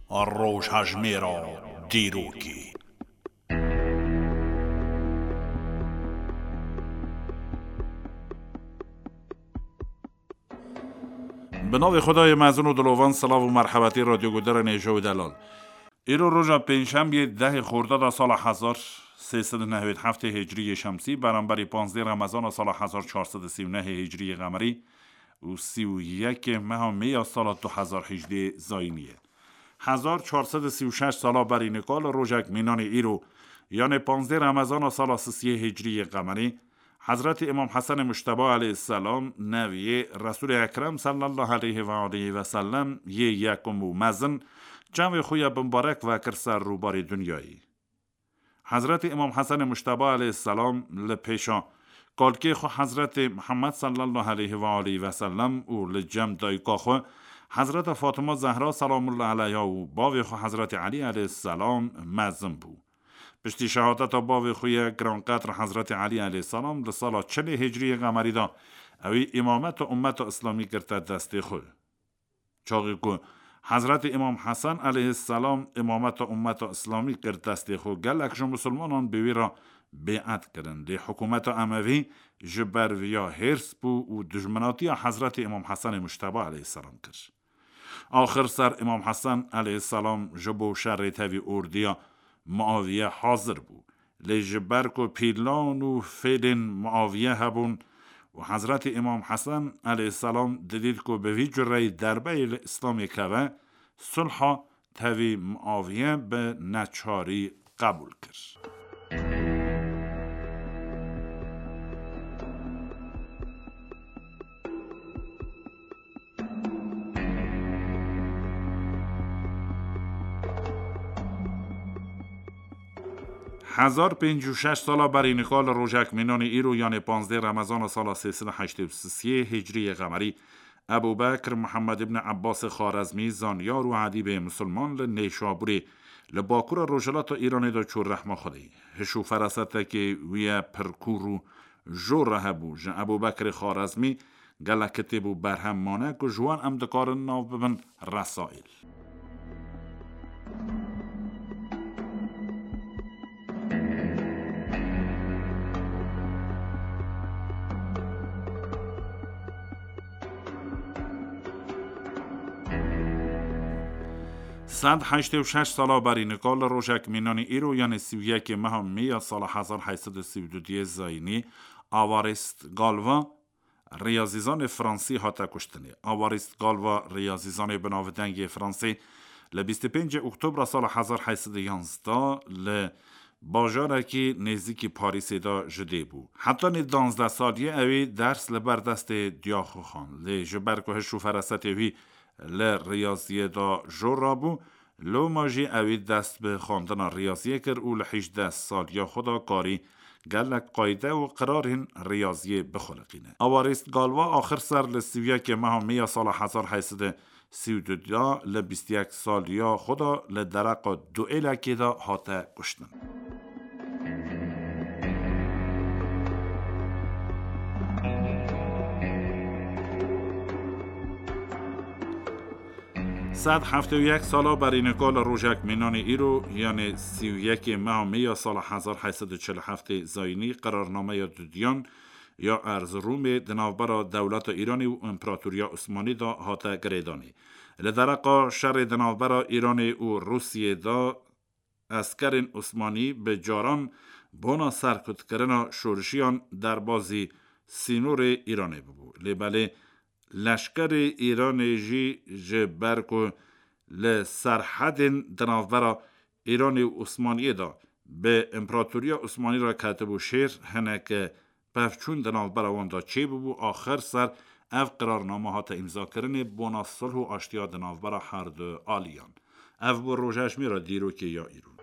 روژهجمه را دیروگی. به نام خدای مزون و دلوان، سلام و مرحبتی رادیو گودر نیجه و دلال. ایرو روژا پنجشنبه 10 خرداد سال 1397 هجری شمسی برابر 15 رمضان سال 1439 هجری قمری و 31 ماه می سال 2018 زاینیه. 1436 سال بری نکال روژک مینان ایرو یعنی 15 رمضان سال 33 هجری قمری حضرت امام حسن مجتبی علیه السلام نوی رسول اکرم صلی الله علیه و آله و سلم یکم و مزن جمع خوی مبارک و کرسر روبار دنیایی. حضرت امام حسن مجتبی علیه السلام لپیشا کالکی خو حضرت محمد صلی الله علیه و آله و سلم و لجم دایکا خو حضرت فاطمه زهرا سلام الله علیها و باوی خو حضرت علی علیه السلام مزن بو. پشتی شهادت باوی خوی گرانقدر حضرت علی علیه السلام لسال 40 هجری قمری دا اوی امامت امت اسلامی کرده دستی خود. چاقی که حضرت امام حسن علیه السلام امامت امت اسلامی کرد دستی خود گل اکشون مسلمانان بیوی را بیعت کردن. دی حکومت اموی جبر ویا هرس بو و دجمناتی حضرت امام حسن مجتبی علیه السلام کرد. آخر سر امام حسن علیه السلام جبو شر تاوی اردیا معاویه حاضر بو. لی جبر کو پیلان و فیلن معاویه هبون و حضرت امام حسن علیه السلام دید که به ویج رای دربه اسلامی که صلح تاوی معاویه به نچاری قبول کرد. 1056 سال بر نکال روژک مینان ایرو یعنی 15 رمضان سال 383 هجری قمری ابوبکر محمد ابن عباس خوارزمی زانیار و عدیب مسلمان لنیشابوری لباکور روژلات ایرانی دا چور رحمه خودی هشو فرسته که وی پرکورو جو ره بو جن ابوبکر خوارزمی گلکتی بو برهم مانه که جوان امدکار ناو ببن رسائل. صد 86 سال بر نکال روژک مینان ایرو یعنی 31 ماه می سال 1832 زاینی آواریست گالوا ریاضیزان فرانسی هاتا کشتنی. آواریست گالوا ریاضیزان بناودنگ فرانسی ل 25 اکتبر سال 1811 ل باجارکی نزدیک پاریس دا جده بو. حتی نی 12 سالیه اوی درس لبردست دیاخو خان ل جبرکوه شو فرست اوی ریاضیه دا جورا بو لو ماجی اوی دست به خواندن ریاضیه کر او ل 18 سال یا خدا کاری گلک قایده و قرارین ریاضیه بخلقینه. آواریست گالوا آخر سر لسیویه که ماه می سال 1832 ل 21 سال یا خدا لدرق دو ایلکی دا هاته کشتن. صد 71 سال بر نکال روژک مینان ایرو یعنی 31 ماه می سال 1847 زاینی قرارنامه دودیان یا ارزروم دناوبر دولت ایرانی و امپراتوریا عثمانی دا هاته گریدانی. لدرقا شر دناوبر ایرانی و روسیه دا اسکرین عثمانی به جاران بونا سرکت کردن شورشیان در بازی سینور ایرانی ببو. لبله لشکر ایران جی جبرکو لسرحد دناوبر ایران و عثمانی دا به امپراتوریا عثمانی را کتب و شیر هنک پفچون دناوبر وان دا چی ببو. آخر سر اف قرارنامه ها تا امضا کرن بونا صلح و آشتیا دناوبر هر دو آلیان اف بو روژهجمه را دیرو که یا ایرو.